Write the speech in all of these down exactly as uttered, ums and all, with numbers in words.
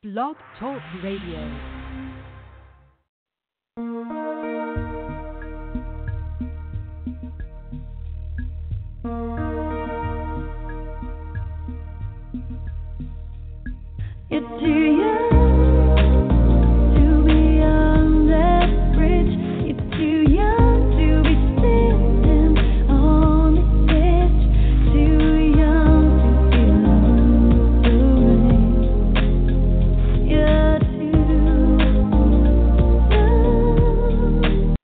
Blog Talk Radio. You're too young to be on that bridge. You're too young to be sitting on the edge. Too young to be lost. You're too young.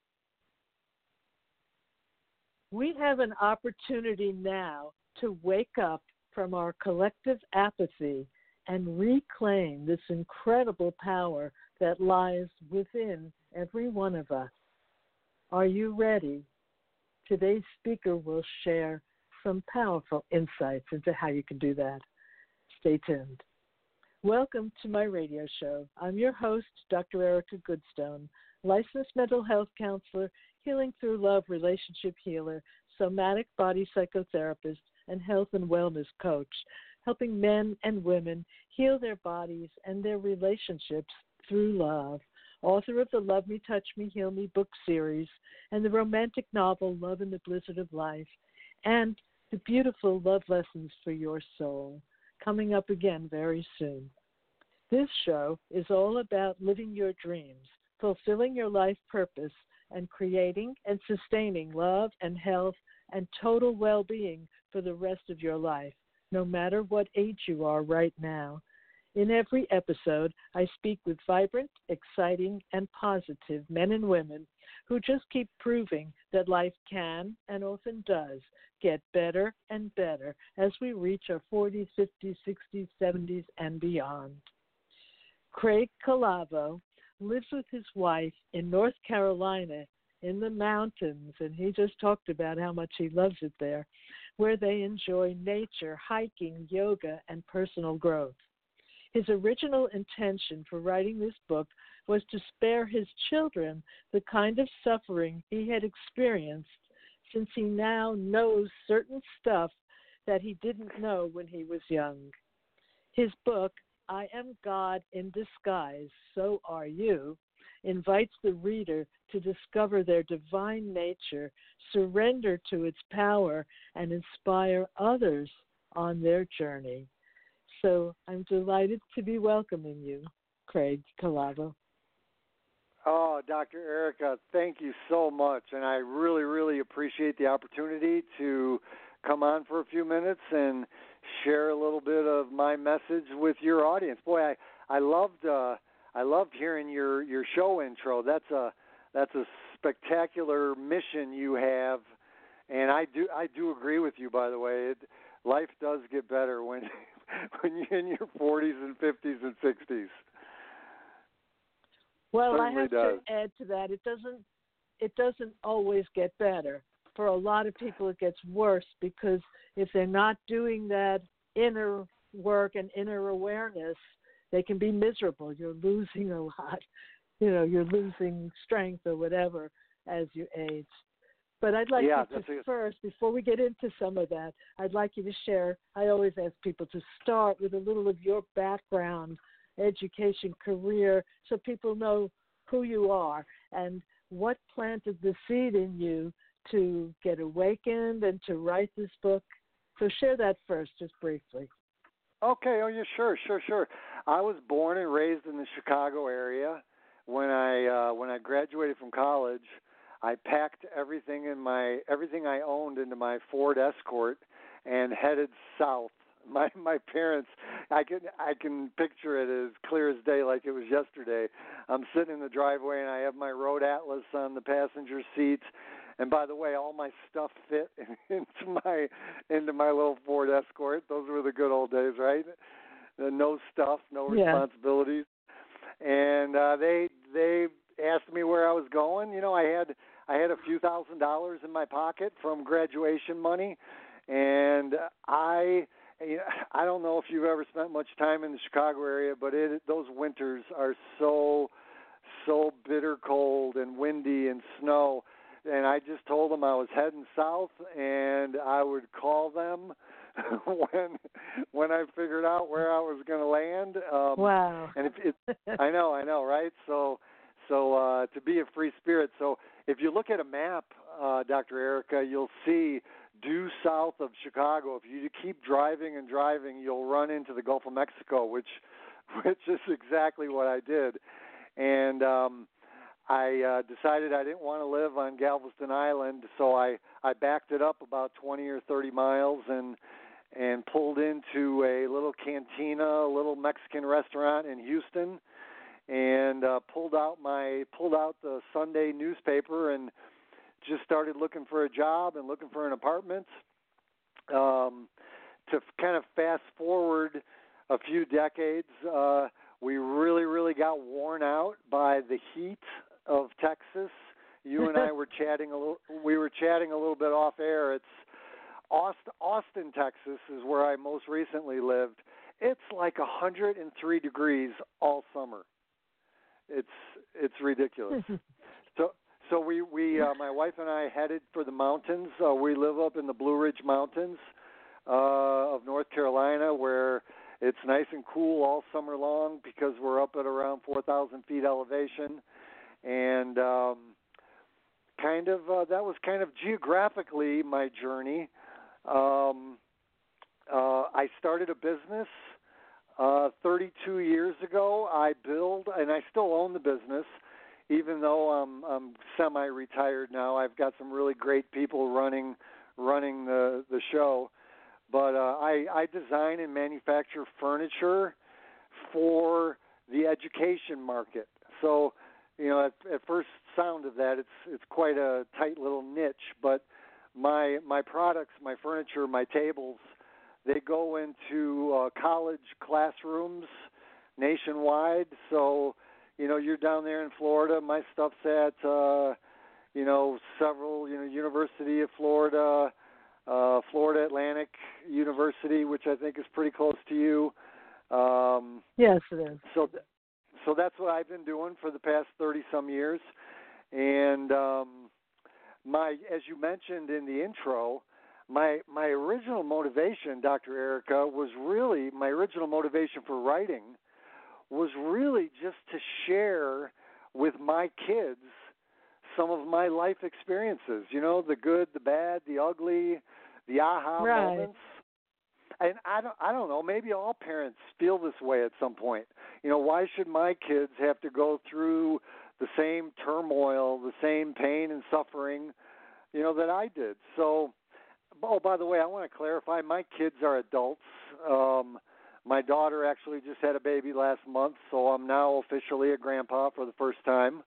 We have an opportunity now to wake up from our collective apathy and reclaim this incredible power that lies within every one of us. Are you ready? Today's speaker will share some powerful insights into how you can do that. Stay tuned. Welcome to my radio show. I'm your host, Doctor Erica Goodstone, licensed mental health counselor, healing through love relationship healer, somatic body psychotherapist, and health and wellness coach, helping men and women heal their bodies and their relationships through love. Author of the Love Me, Touch Me, Heal Me book series and the romantic novel Love in the Blizzard of Life, and the beautiful Love Lessons for Your Soul, coming up again very soon. This show is all about living your dreams, fulfilling your life purpose, and creating and sustaining love and health and total well-being for the rest of your life, no matter what age you are right now. In every episode, I speak with vibrant, exciting, and positive men and women who just keep proving that life can, and often does, get better and better as we reach our forties, fifties, sixties, seventies, and beyond. Craig Calavo lives with his wife in North Carolina in the mountains, and he just talked about how much he loves it there, where they enjoy nature, hiking, yoga, and personal growth. His original intention for writing this book was to spare his children the kind of suffering he had experienced, since he now knows certain stuff that he didn't know when he was young. His book, I Am God in Disguise, So Are You, invites the reader to discover their divine nature, surrender to its power, and inspire others on their journey. So I'm delighted to be welcoming you, Craig Calavo. Oh, Doctor Erica, thank you so much. And I really, really appreciate the opportunity to come on for a few minutes and share a little bit of my message with your audience. Boy, I, I loved uh, I loved hearing your, your show intro. That's a that's a spectacular mission you have, and I do I do agree with you. By the way, it, life does get better when when you're in your forties and fifties and sixties. Well, Certainly I have does. to add to that. It doesn't it doesn't always get better. For a lot of people, it gets worse because if they're not doing that inner work and inner awareness, they can be miserable. You're losing a lot. You know, you're losing strength or whatever as you age. But I'd like Yeah, you that's to a- first, before we get into some of that, I'd like you to share, I always ask people to start with a little of your background, education, career, so people know who you are and what planted the seed in you to get awakened and to write this book. So share that first, just briefly. Okay, oh yeah, sure, sure, sure. I was born and raised in the Chicago area. When I uh, when I graduated from college, I packed everything in my everything I owned into my Ford Escort and headed south. My my parents, I can I can picture it as clear as day, like it was yesterday. I'm sitting in the driveway and I have my road atlas on the passenger seat. And by the way, all my stuff fit into my into my little Ford Escort. Those were the good old days, right? Uh, no stuff, no Yeah. responsibilities. And uh, they they asked me where I was going. You know, I had I had a few thousand dollars in my pocket from graduation money, and I you know, I don't know if you've ever spent much time in the Chicago area, but it those winters are so so bitter cold and windy and snow. And I just told them I was heading south, and I would call them when when I figured out where I was going to land. Um, Wow. And it, it, I know, I know, right? So, so uh, to be a free spirit. So, if you look at a map, uh, Doctor Erica, you'll see due south of Chicago. If you keep driving and driving, you'll run into the Gulf of Mexico, which, which is exactly what I did. And um, I uh, decided I didn't want to live on Galveston Island, so I, I backed it up about twenty or thirty miles and and pulled into a little cantina, a little Mexican restaurant in Houston, and uh, pulled out my pulled out the Sunday newspaper and just started looking for a job and looking for an apartment. Um, to kind of fast forward a few decades, uh, we really, really got worn out by the heat of Texas. You and I were chatting a little. We were chatting a little bit off air. It's Austin, Austin, Texas is where I most recently lived. It's like one hundred three degrees all summer. It's it's ridiculous. so so we we uh, my wife and I headed for the mountains. Uh, we live up in the Blue Ridge Mountains uh, of North Carolina, where it's nice and cool all summer long because we're up at around four thousand feet elevation, and um, kind of uh, that was kind of geographically my journey. Um, uh, I started a business uh, thirty-two years ago. I build, and I still own the business, even though I'm, I'm semi-retired now. I've got some really great people running running the the show. But uh, I, I design and manufacture furniture for the education market. So, you know, at, at first sound of that, it's it's quite a tight little niche, but My my products, my furniture, my tables, they go into uh, college classrooms nationwide. So, you know, you're down there in Florida. My stuff's at, uh, you know, several, you know, University of Florida, uh, Florida Atlantic University, which I think is pretty close to you. Um, yes, it is. So, th- so that's what I've been doing for the past thirty some years, and. Um, My, as you mentioned in the intro, my my original motivation, Doctor Erica, was really my original motivation for writing was really just to share with my kids some of my life experiences. You know, the good, the bad, the ugly, the aha right. moments. And I don't I don't know. Maybe all parents feel this way at some point. You know, why should my kids have to go through the same turmoil, the same pain and suffering, you know, that I did? So, oh, by the way, I want to clarify, my kids are adults. Um, my daughter actually just had a baby last month, so I'm now officially a grandpa for the first time.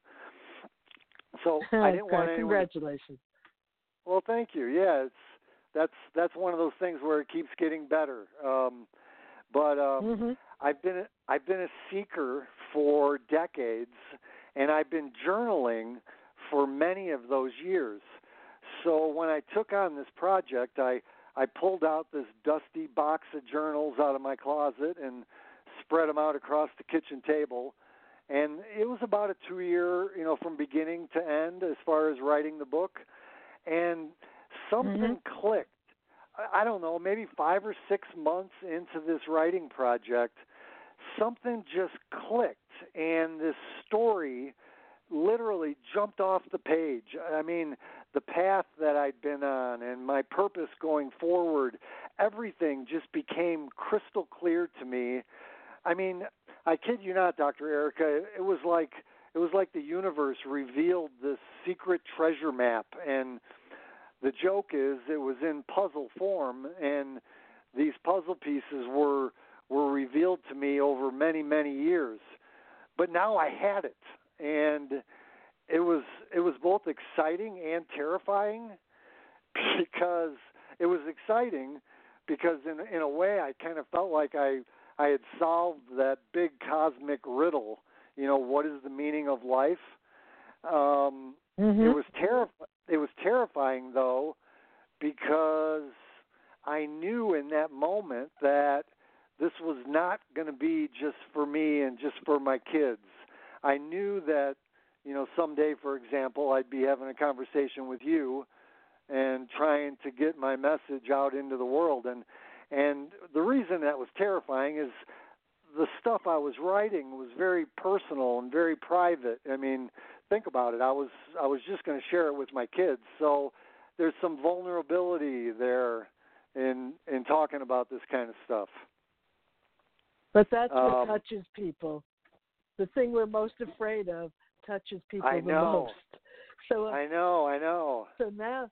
So I didn't want anyone. Congratulations. To, well, thank you. Yeah, it's that's that's one of those things where it keeps getting better. Um, but um, mm-hmm. I've been I've been a seeker for decades, and I've been journaling for many of those years. So when I took on this project, I, I pulled out this dusty box of journals out of my closet and spread them out across the kitchen table. And it was about a two-year, you know, from beginning to end as far as writing the book. And something mm-hmm. clicked. I don't know, maybe five or six months into this writing project, something just clicked, and this story literally jumped off the page. I mean, the path that I'd been on and my purpose going forward, everything just became crystal clear to me. I mean, I kid you not, Doctor Erica, it was like it was like the universe revealed this secret treasure map, and the joke is it was in puzzle form, and these puzzle pieces were were revealed to me over many, many years. But now I had it, and it was it was both exciting and terrifying, because it was exciting because in in a way I kind of felt like I I had solved that big cosmic riddle. You know, what is the meaning of life? Um, mm-hmm. It was terrif- It was terrifying though, because I knew in that moment that this was not going to be just for me and just for my kids. I knew that, you know, someday, for example, I'd be having a conversation with you and trying to get my message out into the world. And, And the reason that was terrifying is the stuff I was writing was very personal and very private. I mean, think about it. I was I was just going to share it with my kids. So there's some vulnerability there in in talking about this kind of stuff. But that's what Um, touches people. The thing we're most afraid of touches people I the know. most. So, uh, I know, I know. so now,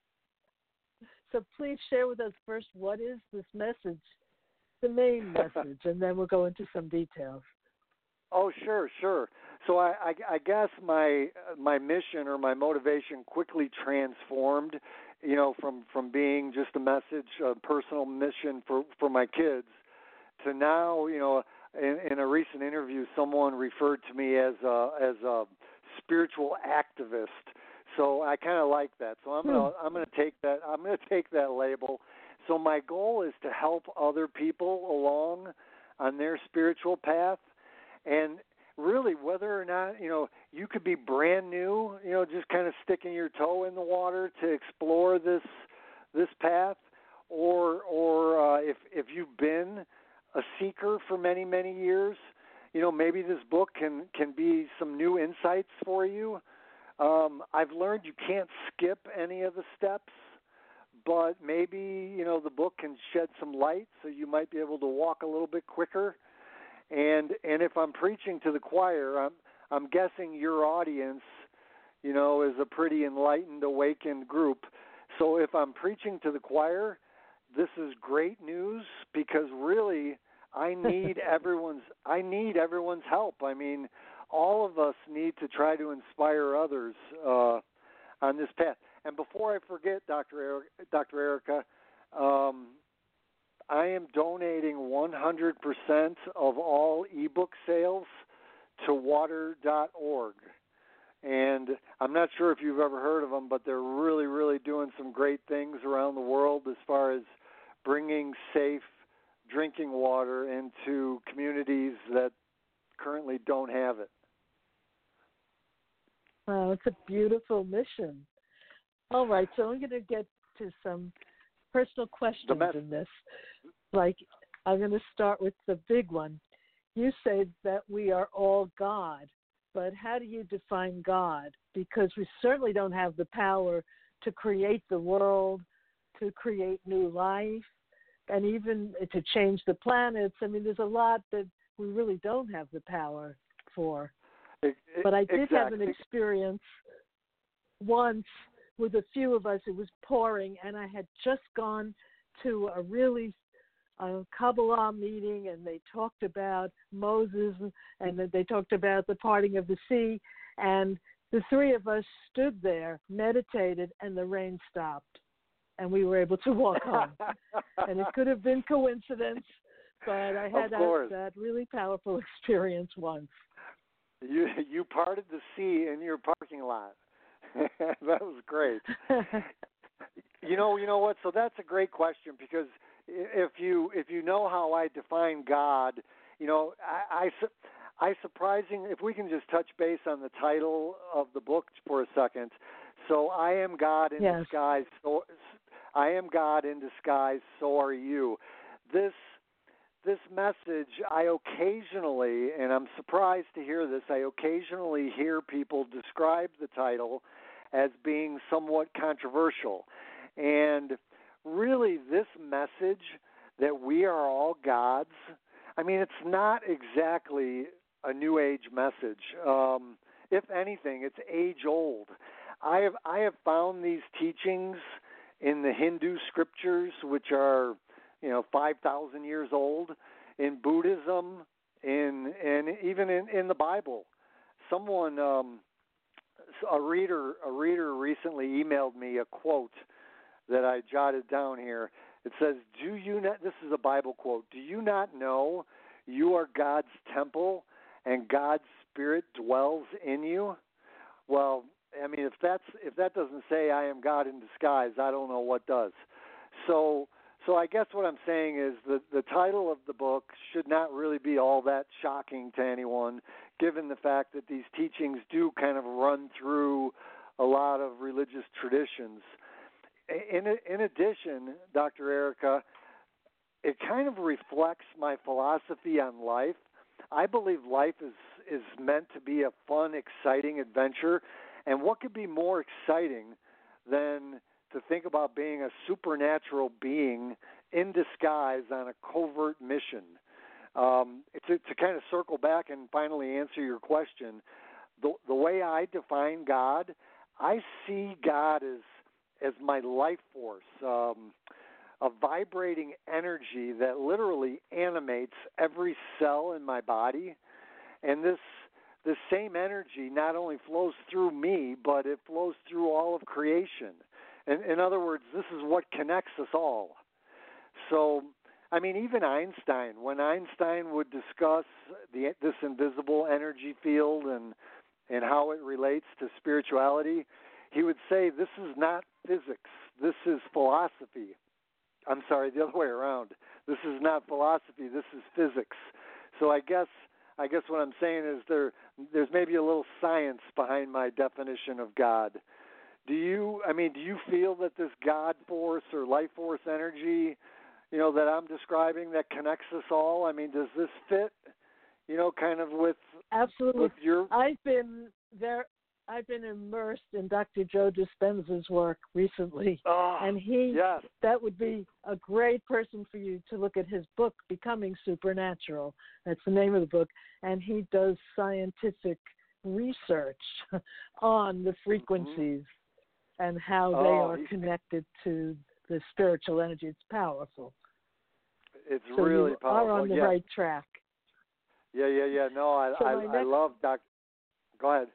so please share with us first, what is this message, the main message, and then we'll go into some details. Oh, sure, sure. So I, I, I guess my my mission or my motivation quickly transformed, you know, from, from being just a message, a personal mission for, for my kids, to now, you know, in, in a recent interview, someone referred to me as a, as a spiritual activist. So I kind of like that. So I'm gonna I'm gonna take that I'm gonna take that label. So my goal is to help other people along on their spiritual path, and really whether or not, you know, you could be brand new, you know, just kind of sticking your toe in the water to explore this this path, or or uh, if if you've been a seeker for many many years, you know, maybe this book can can be some new insights for you. Um, I've learned you can't skip any of the steps, but maybe, you know, the book can shed some light, so you might be able to walk a little bit quicker. And and if I'm preaching to the choir, I'm I'm guessing your audience, you know, is a pretty enlightened, awakened group. So if I'm preaching to the choir, this is great news, because really I need everyone's I need everyone's help. I mean, all of us need to try to inspire others uh, on this path. And before I forget, Doctor Eric, Doctor Erica, um, I am donating one hundred percent of all ebook sales to water dot org. And I'm not sure if you've ever heard of them, but they're really, really doing some great things around the world as far as bringing safe drinking water into communities that currently don't have it. Wow, it's a beautiful mission. All right, so I'm going to get to some personal questions mess- in this. Like, I'm going to start with the big one. You say that we are all God, but how do you define God? Because we certainly don't have the power to create the world, to create new life, and even to change the planets. I mean, there's a lot that we really don't have the power for. But I did exactly. have an experience once with a few of us. It was pouring, and I had just gone to a really uh, Kabbalah meeting, and they talked about Moses, and then they talked about the parting of the sea, and the three of us stood there, meditated, and the rain stopped, and we were able to walk home. And it could have been coincidence, but I had that, that really powerful experience once. You you parted the sea in your parking lot. That was great. you know, you know what? So that's a great question, because if you if you know how I define God, you know, I, I, I surprising. If we can just touch base on the title of the book for a second. So I am God in yes. disguise. So I am God in disguise. So are you. This. This message, I occasionally, and I'm surprised to hear this, I occasionally hear people describe the title as being somewhat controversial. And really, this message that we are all gods, I mean, it's not exactly a New Age message. Um, if anything, it's age-old. I have, I have found these teachings in the Hindu scriptures, which are you know, five thousand years old, in Buddhism, in and even in, in the Bible. Someone, um, a reader, a reader recently emailed me a quote that I jotted down here. It says, "Do you not?" This is a Bible quote. "Do you not know you are God's temple, and God's Spirit dwells in you?" Well, I mean, if that's if that doesn't say I am God in disguise, I don't know what does. So. So I guess what I'm saying is that the title of the book should not really be all that shocking to anyone, given the fact that these teachings do kind of run through a lot of religious traditions. In, in addition, Doctor Erica, it kind of reflects my philosophy on life. I believe life is is meant to be a fun, exciting adventure, and what could be more exciting than to think about being a supernatural being in disguise on a covert mission? Um, to, to kind of circle back and finally answer your question, the, the way I define God, I see God as as my life force, um, a vibrating energy that literally animates every cell in my body. And this this same energy not only flows through me, but it flows through all of creation. In, in other words, this is what connects us all. So, I mean, even Einstein, when Einstein would discuss the, this invisible energy field and and how it relates to spirituality, he would say, this is not physics, this is philosophy. I'm sorry, the other way around. This is not philosophy, this is physics. So I guess I guess what I'm saying is there there's maybe a little science behind my definition of God. Do you I mean, do you feel that this God force or life force energy, you know, that I'm describing that connects us all, I mean, does this fit, you know, kind of with Absolutely. with your I've been there I've been immersed in Doctor Joe Dispenza's work recently, oh, and he yes. that would be a great person for you to look at his book, Becoming Supernatural. That's the name of the book, and he does scientific research on the frequencies mm-hmm. and how oh, they are he, connected to the spiritual energy. It's powerful. It's so really you powerful. are on the yeah. right track. Yeah, yeah, yeah. No, I so I, next, I love Doc. Go ahead.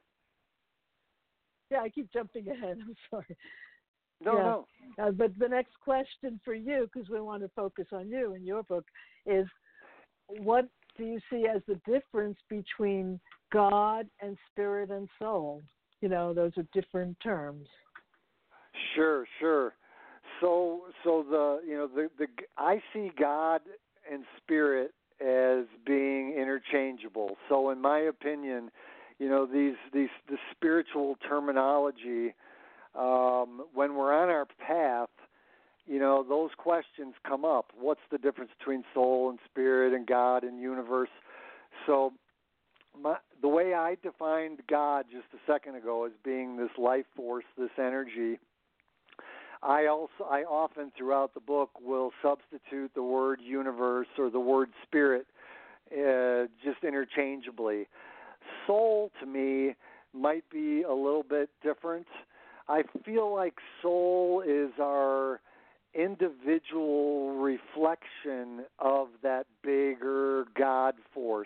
Yeah, I keep jumping ahead. I'm sorry. No, yeah. no. Uh, but the next question for you, because we want to focus on you and your book, is what do you see as the difference between God and spirit and soul? You know, those are different terms. Sure, sure. So, so the you know the the I see God and spirit as being interchangeable. So, in my opinion, you know, these these the spiritual terminology, um, when we're on our path, you know, those questions come up. What's the difference between soul and spirit and God and universe? So my, the way I defined God just a second ago as being this life force, this energy, I also I often throughout the book will substitute the word universe or the word spirit uh, just interchangeably. Soul, to me, might be a little bit different. I feel like soul is our individual reflection of that bigger God force.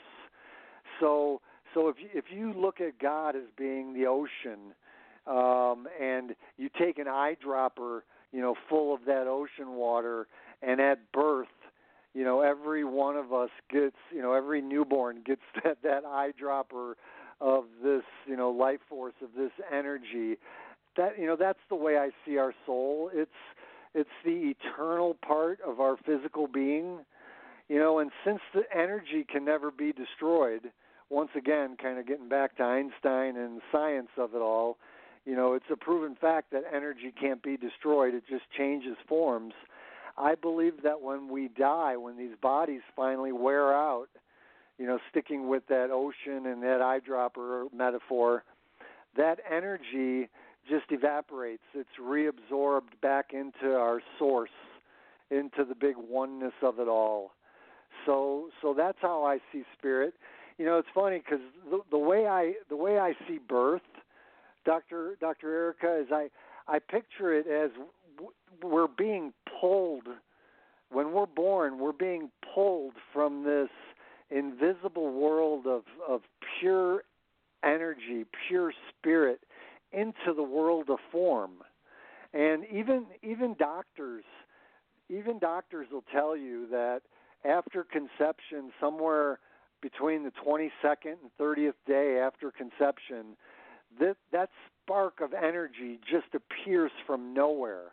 So, so if you, if you look at God as being the ocean, um, and you take an eyedropper, you know, full of that ocean water, and at birth, you know, every one of us gets, you know, every newborn gets that, that eyedropper of this, you know, life force, of this energy. That, you know, that's the way I see our soul. It's it's the eternal part of our physical being, you know, and since the energy can never be destroyed, once again, kind of getting back to Einstein and the science of it all, you know, it's a proven fact that energy can't be destroyed. It just changes forms. I believe that when we die, when these bodies finally wear out, you know, sticking with that ocean and that eyedropper metaphor, that energy just evaporates. It's reabsorbed back into our source, into the big oneness of it all. So, so that's how I see spirit. You know, it's funny because the, the way I the way I see birth, Doctor Doctor Erica, is I I picture it as we're being pulled. When we're born, we're being pulled from this invisible world of, of pure energy, pure spirit, into the world of form. And even even doctors, even doctors will tell you that after conception, somewhere between the twenty-second and thirtieth day after conception, that that spark of energy just appears from nowhere.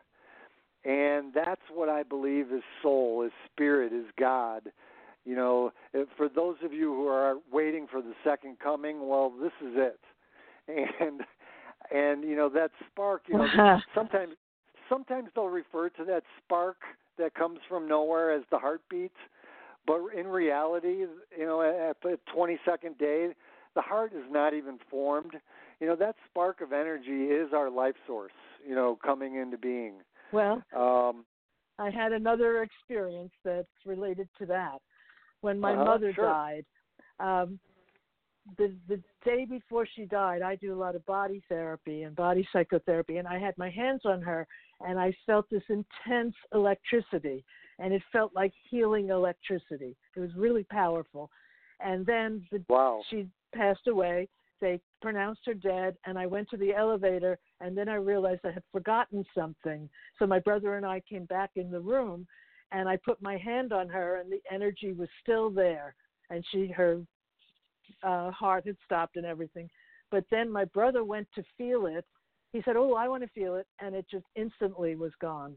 And that's what I believe is soul, is spirit, is God. You know, for those of you who are waiting for the second coming, well, this is it. And and you know that spark. You know, sometimes sometimes they'll refer to that spark that comes from nowhere as the heartbeat, but in reality, you know, at the twenty-second day, the heart is not even formed. You know, that spark of energy is our life source, you know, coming into being. Well, um, I had another experience that's related to that. When my uh-huh, mother sure. died, um, the the day before she died, I do a lot of body therapy and body psychotherapy, and I had my hands on her, and I felt this intense electricity, and it felt like healing electricity. It was really powerful. And then the, wow. she passed away. They pronounced her dead, and I went to the elevator, and then I realized I had forgotten something. So my brother and I came back in the room, and I put my hand on her, and the energy was still there, and she her uh, heart had stopped and everything. But then my brother went to feel it. He said, "Oh, I want to feel it," and it just instantly was gone.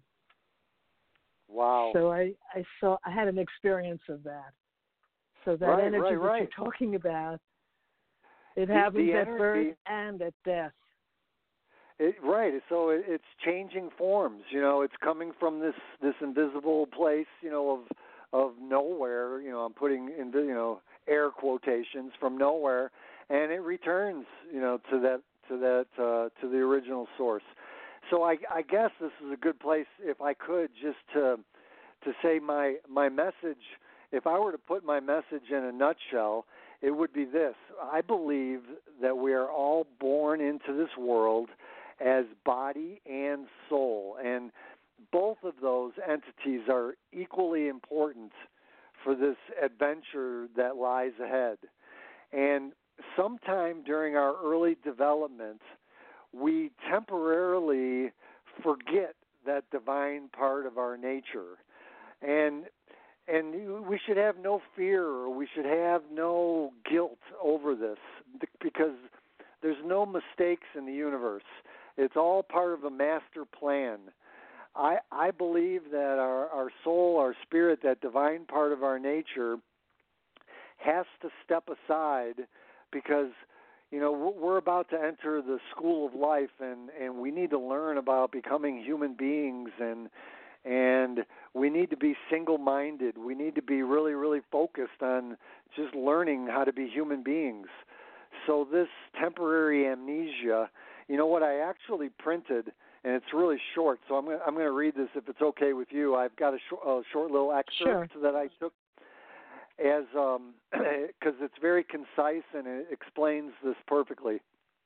Wow. So I, I saw I had an experience of that. So that right, energy right, that right. you're talking about, it the, happens the at energy, birth and at death. It, right. So it, it's changing forms. You know, it's coming from this this invisible place. You know, of of nowhere. You know, I'm putting in you know air quotations from nowhere, and it returns. You know, to that to that uh, to the original source. So I, I guess this is a good place, if I could, just to to say my my message. If I were to put my message in a nutshell, it would be this. I believe that we are all born into this world as body and soul, and both of those entities are equally important for this adventure that lies ahead. And sometime during our early development, we temporarily forget that divine part of our nature. And and we should have no fear, or we should have no guilt over this, because there's no mistakes in the universe. It's all part of a master plan. I I believe that our, our soul, our spirit, that divine part of our nature has to step aside, because you know, we're about to enter the school of life, and, and we need to learn about becoming human beings, and and we need to be single-minded. We need to be really, really focused on just learning how to be human beings. So this temporary amnesia, you know what, I actually printed, and it's really short, so I'm going I'm going to read this if it's okay with you. I've got a, sh- a short little excerpt Sure. that I took as um because it's very concise and it explains this perfectly.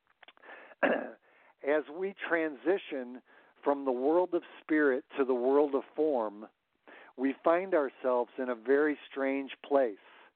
As we transition from the world of spirit to the world of form, we find ourselves in a very strange place.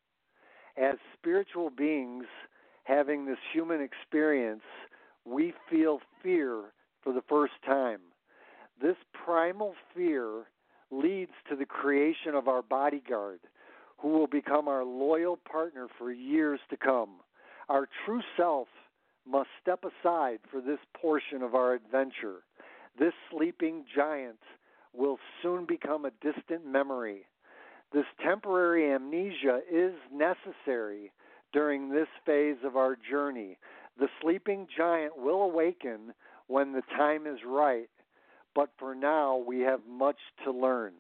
As spiritual beings having this human experience, we feel fear for the first time. This primal fear leads to the creation of our bodyguard, who will become our loyal partner for years to come. Our true self must step aside for this portion of our adventure. This sleeping giant will soon become a distant memory. This temporary amnesia is necessary during this phase of our journey. The sleeping giant will awaken when the time is right, but for now we have much to learn.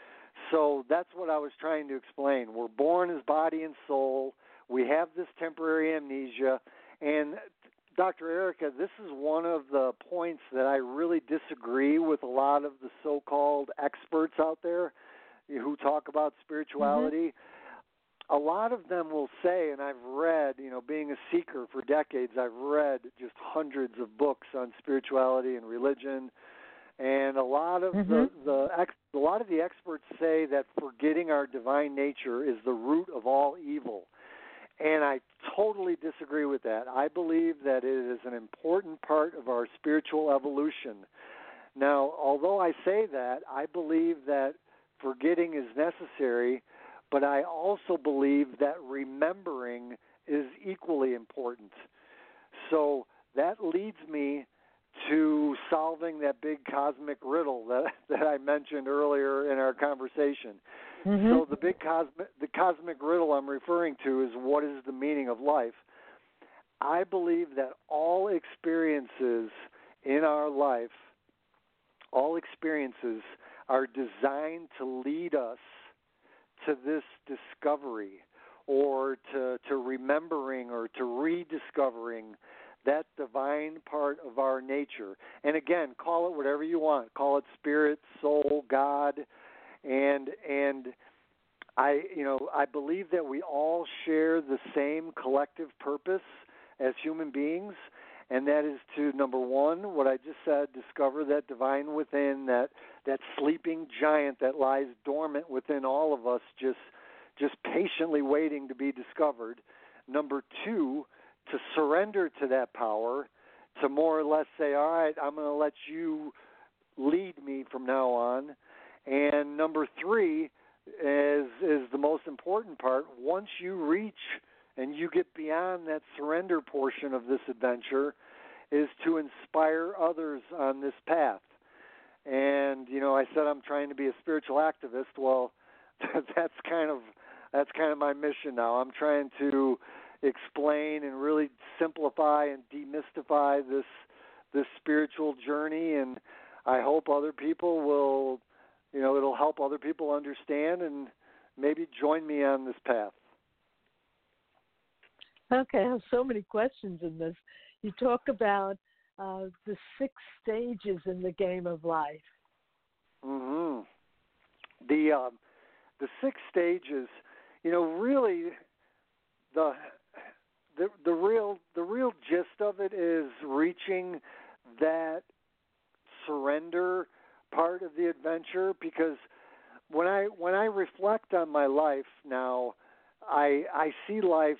So that's what I was trying to explain. We're born as body and soul. We have this temporary amnesia. And Doctor Erica, this is one of the points that I really disagree with a lot of the so-called experts out there who talk about spirituality. Mm-hmm. A lot of them will say, and I've read, you know, being a seeker for decades, I've read just hundreds of books on spirituality and religion. And a lot of mm-hmm. the, the ex, a lot of the experts say that forgetting our divine nature is the root of all evil. And I totally disagree with that. I believe that it is an important part of our spiritual evolution. Now, although I say that, I believe that forgetting is necessary, but I also believe that remembering is equally important. So that leads me to solving that big cosmic riddle that that I mentioned earlier in our conversation. Mm-hmm. So the big cosmic the cosmic riddle I'm referring to is, what is the meaning of life? I believe that all experiences in our life all experiences are designed to lead us to this discovery or to, to remembering or to rediscovering that divine part of our nature. And again, call it whatever you want. Call it spirit, soul, God, and and I you know, I believe that we all share the same collective purpose as human beings, and that is to, number one, what I just said, discover that divine within, that that sleeping giant that lies dormant within all of us, just just patiently waiting to be discovered. Number two, to surrender to that power, to more or less say, all right, I'm going to let you lead me from now on. And number three is is the most important part. Once you reach and you get beyond that surrender portion of this adventure, is to inspire others on this path. And, you know, I said I'm trying to be a spiritual activist. Well, that's kind of that's kind of my mission now. I'm trying to explain and really simplify and demystify this this spiritual journey, and I hope other people will, you know, it'll help other people understand and maybe join me on this path. Okay, I have so many questions in this. You talk about uh, the six stages in the game of life. Mm-hmm. The uh, the six stages, you know, really the the the real the real gist of it is reaching that surrender part of the adventure, because when I when I reflect on my life now, I I see life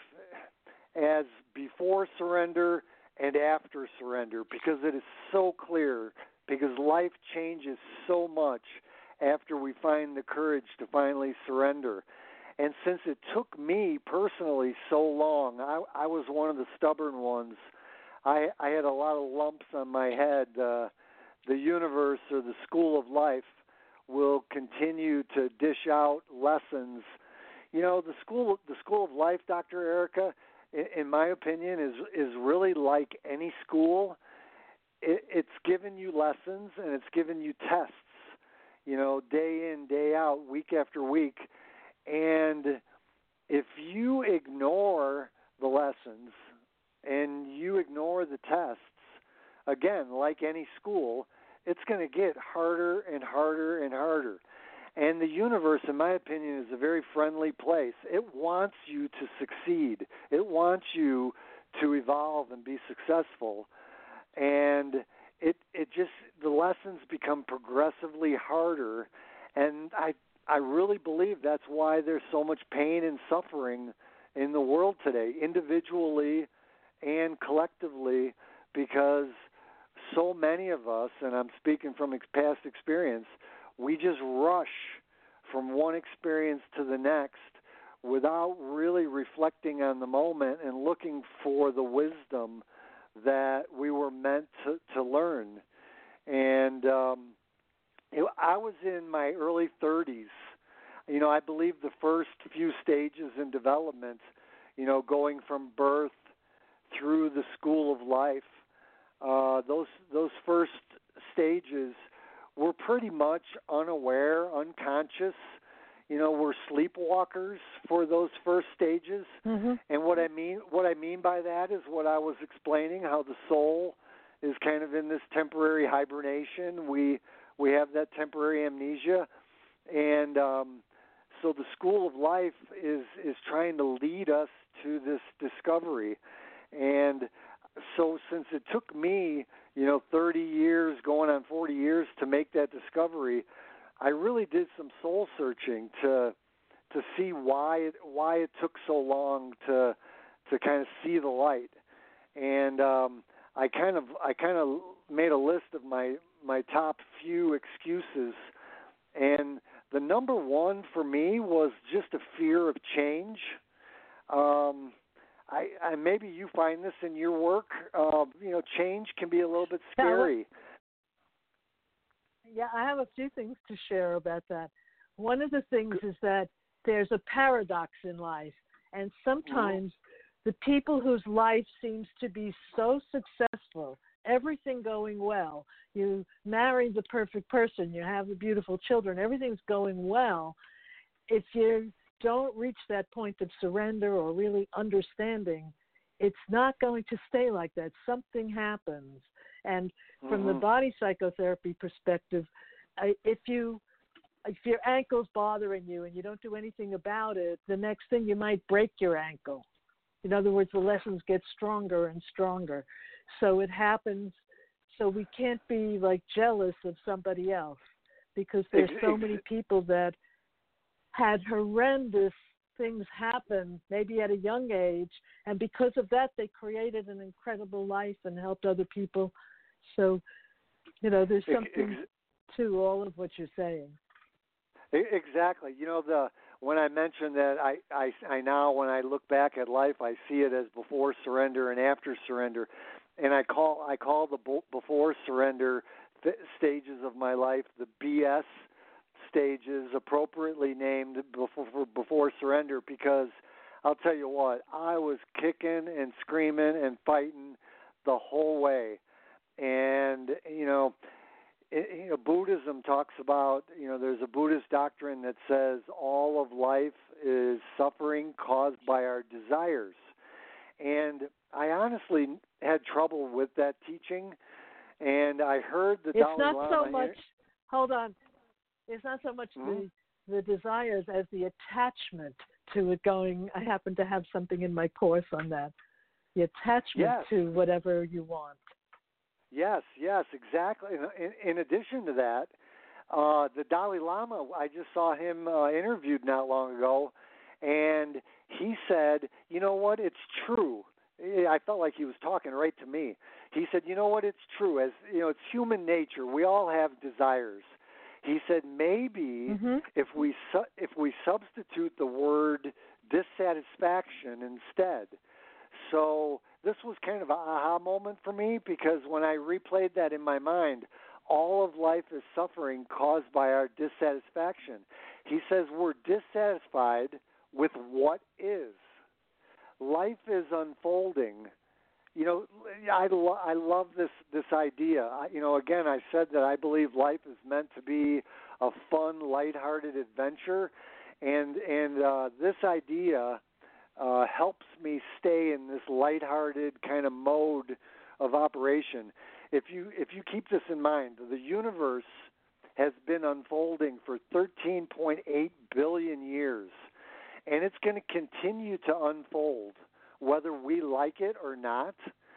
as before surrender and after surrender, because it is so clear, because life changes so much after we find the courage to finally surrender. And since it took me personally so long, I, I was one of the stubborn ones. I, I had a lot of lumps on my head. Uh, the universe or the school of life will continue to dish out lessons. You know, the school the school of life, Doctor Erica, in, in my opinion, is is really like any school. It, it's given you lessons and it's given you tests, you know, day in, day out, week after week. And if you ignore the lessons and you ignore the tests, again, like any school, it's going to get harder and harder and harder. And the universe, in my opinion, is a very friendly place. It wants you to succeed. It wants you to evolve and be successful. And it it just, the lessons become progressively harder. And I I really believe that's why there's so much pain and suffering in the world today, individually and collectively, because so many of us, and I'm speaking from ex- past experience, we just rush from one experience to the next without really reflecting on the moment and looking for the wisdom that we were meant to, to learn. And um, it, I was in my early thirties. You know, I believe the first few stages in development, you know, going from birth through the school of life, uh, those those first stages were pretty much unaware, unconscious. You know, we're sleepwalkers for those first stages. Mm-hmm. And what I mean what I mean by that is what I was explaining, how the soul is kind of in this temporary hibernation. We we have that temporary amnesia, and um, so the school of life is is trying to lead us to this discovery. And so since it took me, you know, thirty years, going on forty years to make that discovery, I really did some soul searching to to see why it why it took so long to to kind of see the light. And um, I kind of I kind of made a list of my my top few excuses, and the number one for me was just a fear of change. Um, I, I maybe you find this in your work. Uh, you know, change can be a little bit scary. Yeah, I have a few things to share about that. One of the things is that there's a paradox in life, and sometimes the people whose life seems to be so successful everything going well. You marry the perfect person, you have the beautiful children, everything's going well. If you don't reach that point of surrender or really understanding, it's not going to stay like that. Something happens. And from mm-hmm. the body psychotherapy perspective, I, if you if your ankle's bothering you and you don't do anything about it, the next thing you might break your ankle. In other words, the lessons get stronger and stronger. So it happens. So we can't be like jealous of somebody else, because there's so many people that had horrendous things happen, maybe at a young age, and because of that, they created an incredible life and helped other people. So, you know, there's something to all of what you're saying. Exactly. You know, the when I mentioned that I, I, I now, when I look back at life, I see it as before surrender and after surrender. And I call I call the before surrender th- stages of my life the B S stages, appropriately named before before surrender, because I'll tell you what, I was kicking and screaming and fighting the whole way. And you know, it, you know, Buddhism talks about, you know, there's a Buddhist doctrine that says all of life is suffering caused by our desires. And I honestly had trouble with that teaching, and I heard the it's Dalai not Lama so much. here. Hold on, it's not so much mm-hmm. the the desires as the attachment to it going. I happen to have something in my course on that. The attachment yes. to whatever you want. Yes, yes, exactly. In, in addition to that, uh, the Dalai Lama, I just saw him uh, interviewed not long ago, and he said, you know what, it's true. I felt like he was talking right to me. He said, you know what, it's true. As you know, it's human nature. We all have desires. He said, maybe mm-hmm. if we su- if we substitute the word dissatisfaction instead. So this was kind of an aha moment for me, because when I replayed that in my mind, all of life is suffering caused by our dissatisfaction. He says we're dissatisfied with what is. Life is unfolding. You know, I, lo- I love this, this idea. I, you know, again, I said that I believe life is meant to be a fun, lighthearted adventure, and and uh, this idea uh, helps me stay in this lighthearted kind of mode of operation. If you if you keep this in mind, the universe has been unfolding for thirteen point eight billion years, and it's going to continue to unfold whether we like it or not.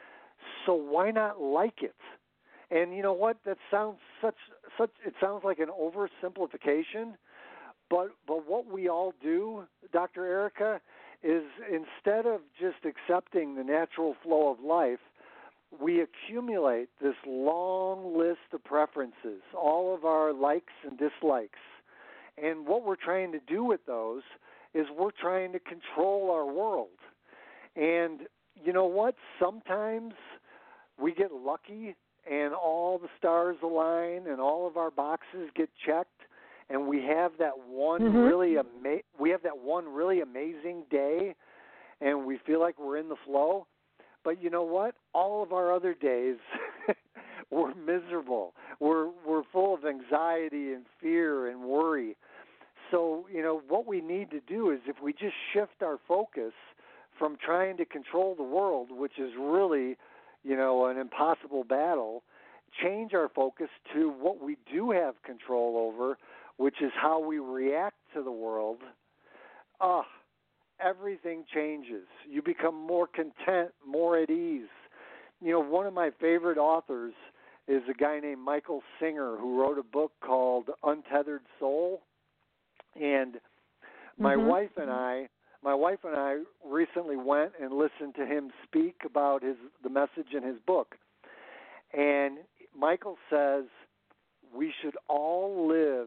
So why not like it? And you know what? That sounds such such. It sounds like an oversimplification, but but what we all do, Doctor Erica, is instead of just accepting the natural flow of life, we accumulate this long list of preferences, all of our likes and dislikes. And what we're trying to do with those is we're trying to control our world. And you know what? Sometimes we get lucky and all the stars align and all of our boxes get checked, and we have that one mm-hmm. really ama- we have that one really amazing day, and we feel like we're in the flow. But you know what? All of our other days we're miserable. We're we're full of anxiety and fear and worry. So, you know, what we need to do is, if we just shift our focus from trying to control the world, which is really, you know, an impossible battle, change our focus to what we do have control over, which is how we react to the world. Ah, everything changes. You become more content, more at ease. You know, one of my favorite authors is a guy named Michael Singer, who wrote a book called Untethered Soul. And my mm-hmm. wife and I, my wife and I recently went and listened to him speak about his the message in his book. And Michael says we should all live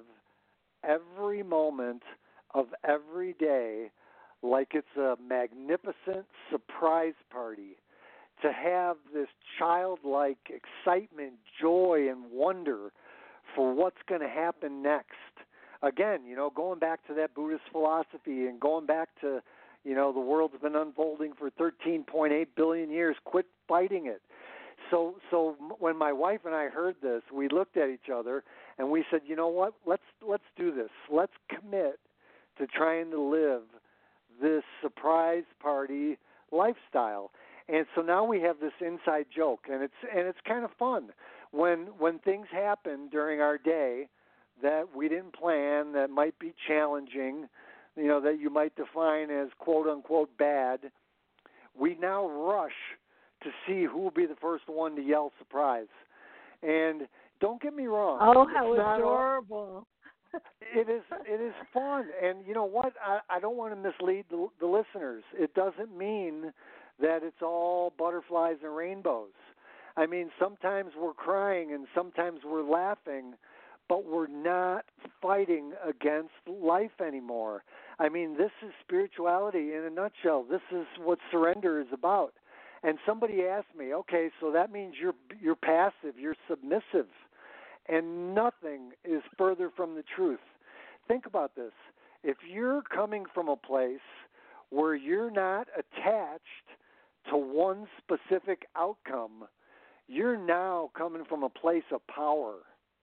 every moment of every day like it's a magnificent surprise party, to have this childlike excitement, joy, and wonder for what's going to happen next. Again, you know, going back to that Buddhist philosophy and going back to, you know, the world's been unfolding for thirteen point eight billion years. Quit fighting it. So, so my wife and I heard this, we looked at each other and we said, you know what? Let's let's do this. Let's commit to trying to live this surprise party lifestyle. And so now we have this inside joke, and it's and it's kind of fun when when things happen during our day that we didn't plan, that might be challenging, you know, that you might define as quote unquote bad. We now rush to see who will be the first one to yell surprise. And don't get me wrong. Oh, how it's not adorable. All, it is it is fun. And you know what? I, I don't want to mislead the, the listeners. It doesn't mean that it's all butterflies and rainbows. I mean, sometimes we're crying and sometimes we're laughing, but we're not fighting against life anymore. I mean, this is spirituality in a nutshell. This is what surrender is about. And somebody asked me, okay, so that means you're you're passive, you're submissive, and nothing is further from the truth. Think about this. If you're coming from a place where you're not attached to one specific outcome, you're now coming from a place of power.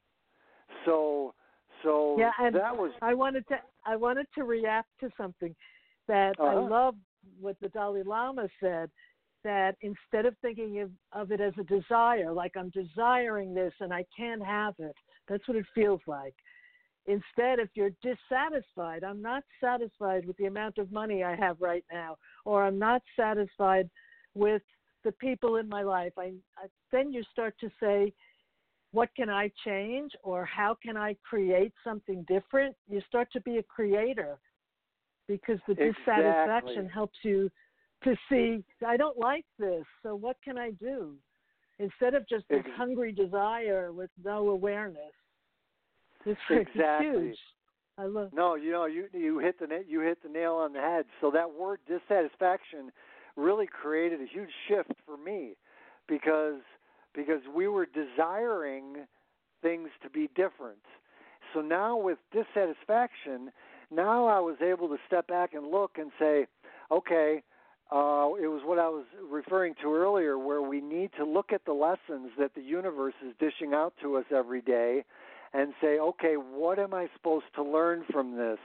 So, so yeah, and that was. I wanted to. I wanted to react to something that Uh-huh. I love. What the Dalai Lama said, that instead of thinking of, of it as a desire, like I'm desiring this and I can't have it, that's what it feels like. Instead, if you're dissatisfied, I'm not satisfied with the amount of money I have right now, or I'm not satisfied with the people in my life, I, I then you start to say, what can I change, or how can I create something different? You start to be a creator, because the dissatisfaction Exactly. helps you to see, I don't like this, so what can I do? Instead of just this Ex- hungry desire with no awareness. It's, Exactly. it's huge. I love. No, you know, you you hit the na- you hit the nail on the head. So that word dissatisfaction really created a huge shift for me, because because we were desiring things to be different. So now with dissatisfaction, now I was able to step back and look and say, okay, uh, it was what I was referring to earlier, where we need to look at the lessons that the universe is dishing out to us every day and say, okay, what am I supposed to learn from this?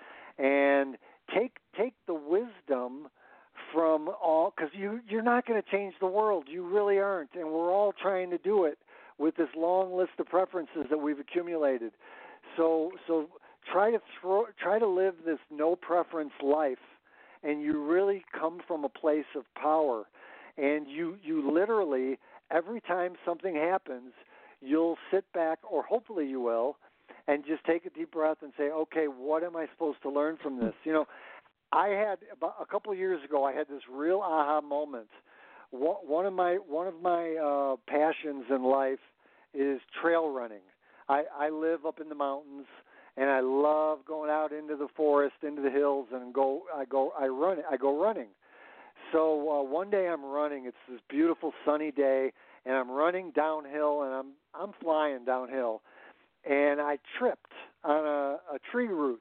And take take the wisdom from all, because you, you're not going to change the world. You really aren't. And we're all trying to do it with this long list of preferences that we've accumulated. So so try to throw, try to live this no preference life, and you really come from a place of power. And you, you literally, every time something happens, you'll sit back, or hopefully you will, and just take a deep breath and say, okay, what am I supposed to learn from this? You know, I had about a couple of years ago, I had this real aha moment. One of my one of my uh, passions in life is trail running. I, I live up in the mountains, and I love going out into the forest, into the hills, and go. I go. I run. I go running. So uh, one day I'm running. It's this beautiful sunny day, and I'm running downhill, and I'm I'm flying downhill, and I tripped on a, a tree root.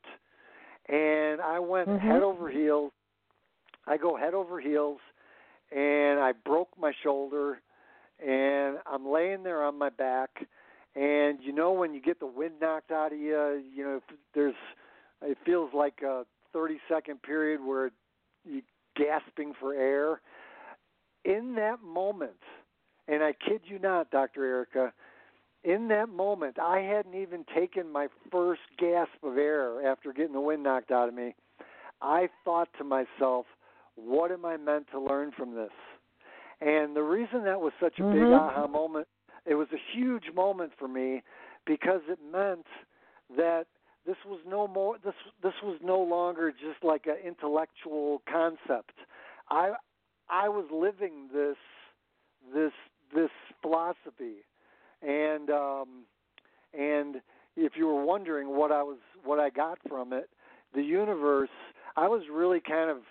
And I went Mm-hmm. head over heels. I go head over heels, and I broke my shoulder, and I'm laying there on my back. And you know, when you get the wind knocked out of you, you know, there's, it feels like a thirty second period where you're gasping for air. In that moment, and I kid you not, Doctor Erica, in that moment, I hadn't even taken my first gasp of air after getting the wind knocked out of me. I thought to myself, what am I meant to learn from this? And the reason that was such a big Mhm. aha moment, it was a huge moment for me, because it meant that this was no more this this was no longer just like an intellectual concept. I I was living this this this philosophy. And um, and if you were wondering what I was, what I got from it, the universe, I was really kind of,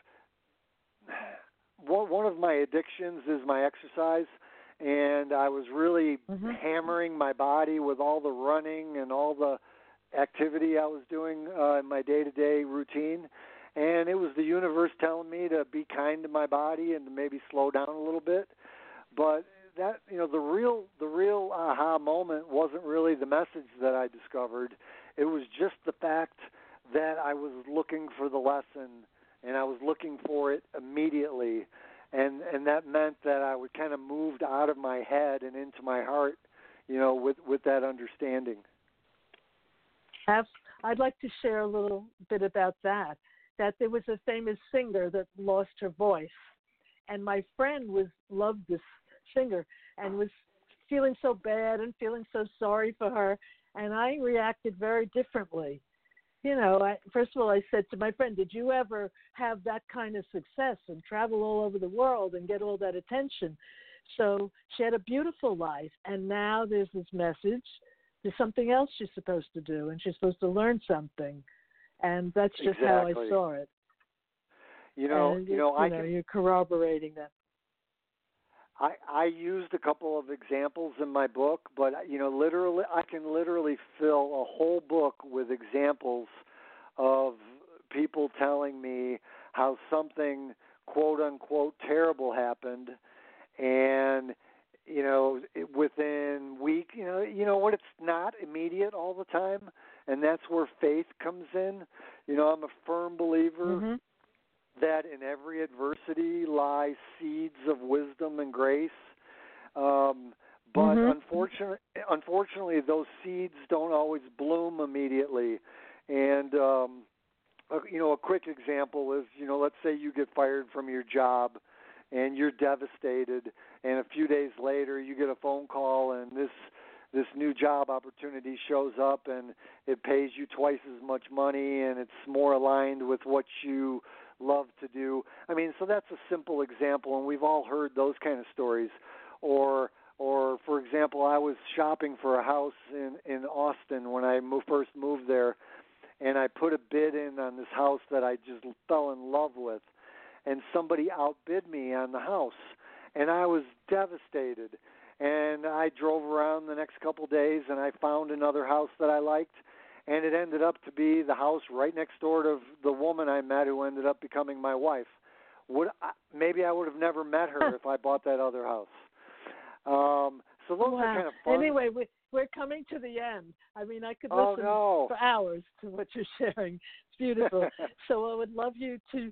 one one of my addictions is my exercise, and I was really Mm-hmm. hammering my body with all the running and all the activity I was doing uh, in my day-to-day routine, and it was the universe telling me to be kind to my body and to maybe slow down a little bit. But that you know the real the real aha moment wasn't really the message that I discovered. It was just the fact that I was looking for the lesson, and I was looking for it immediately, and and that meant that I would kind of moved out of my head and into my heart, you know, with with that understanding. Have, I'd like to share a little bit about that. That there was a famous singer that lost her voice, and my friend was loved this singer and was feeling so bad and feeling so sorry for her, and I reacted very differently. You know, I, first of all, I said to my friend, did you ever have that kind of success and travel all over the world and get all that attention? So she had a beautiful life, and now there's this message. There's something else she's supposed to do, and she's supposed to learn something. And that's just exactly. how I saw it. You know, and you know, you I know, can, you're corroborating that. I, I used a couple of examples in my book, but you know, literally, I can literally fill a whole book with examples of people telling me how something quote unquote terrible happened, and you know, within week, you know, you know what? It's not immediate all the time, and that's where faith comes in. You know, I'm a firm believer. Mm-hmm. that in every adversity lies seeds of wisdom and grace. Um, but mm-hmm. unfortunately, unfortunately, those seeds don't always bloom immediately. And, um, uh, you know, a quick example is, you know, let's say you get fired from your job and you're devastated, and a few days later you get a phone call and this this new job opportunity shows up and it pays you twice as much money and it's more aligned with what you love to do. I mean, so that's a simple example, and we've all heard those kind of stories. Or, or for example, I was shopping for a house in, in Austin when I moved, first moved there, and I put a bid in on this house that I just fell in love with, and somebody outbid me on the house, and I was devastated. And I drove around the next couple of days, and I found another house that I liked, and it ended up to be the house right next door to the woman I met who ended up becoming my wife. Would I, maybe I would have never met her if I bought that other house. Um, so those wow. are kind of fun. Anyway, we, we're coming to the end. I mean, I could oh, listen no. for hours to what you're sharing. It's beautiful. So I would love you to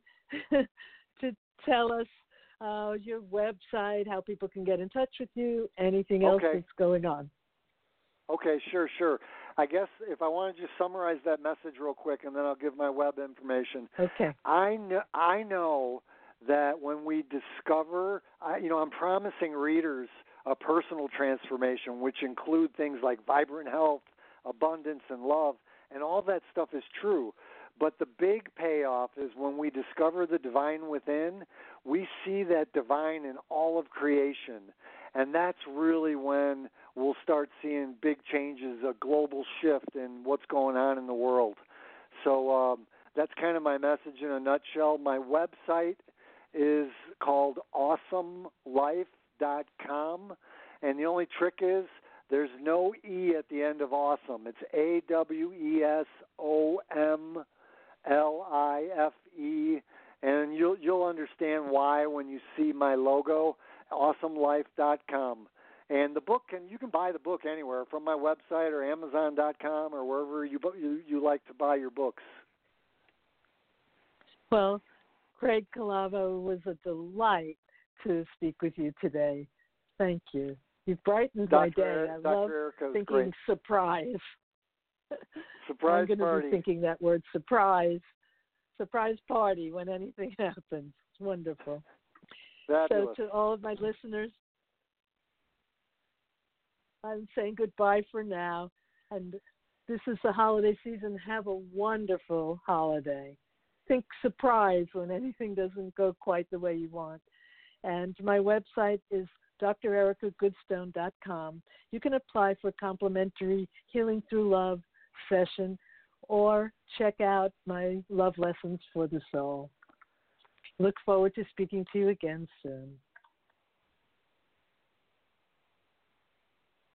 to tell us uh, your website, how people can get in touch with you, anything else okay. that's going on. Okay, sure, sure. I guess if I want to just summarize that message real quick, and then I'll give my web information. Okay. I know, I know that when we discover, I, you know, I'm promising readers a personal transformation, which include things like vibrant health, abundance, and love, and all that stuff is true. But the big payoff is when we discover the divine within, we see that divine in all of creation. And that's really when we'll start seeing big changes, a global shift in what's going on in the world. So um, that's kind of my message in a nutshell. My website is called awesome life dot com, and the only trick is there's no E at the end of awesome. It's A W E S O M L I F E, and you'll you'll understand why when you see my logo, awesome life dot com. And the book, can you can buy the book anywhere from my website or amazon dot com or wherever you you, you like to buy your books. Well, Craig Calavo, was a delight to speak with you today. Thank you. You've brightened Doctor my day. I Doctor love Erica's thinking great. surprise. Surprise I'm going to party. be thinking that word surprise. Surprise party when anything happens. It's wonderful. Fabulous. So to all of my listeners, I'm saying goodbye for now. And this is the holiday season. Have a wonderful holiday. Think surprise when anything doesn't go quite the way you want. And my website is d r erica goodstone dot com. You can apply for a complimentary Healing Through Love session or check out my Love Lessons for the Soul. Look forward to speaking to you again soon.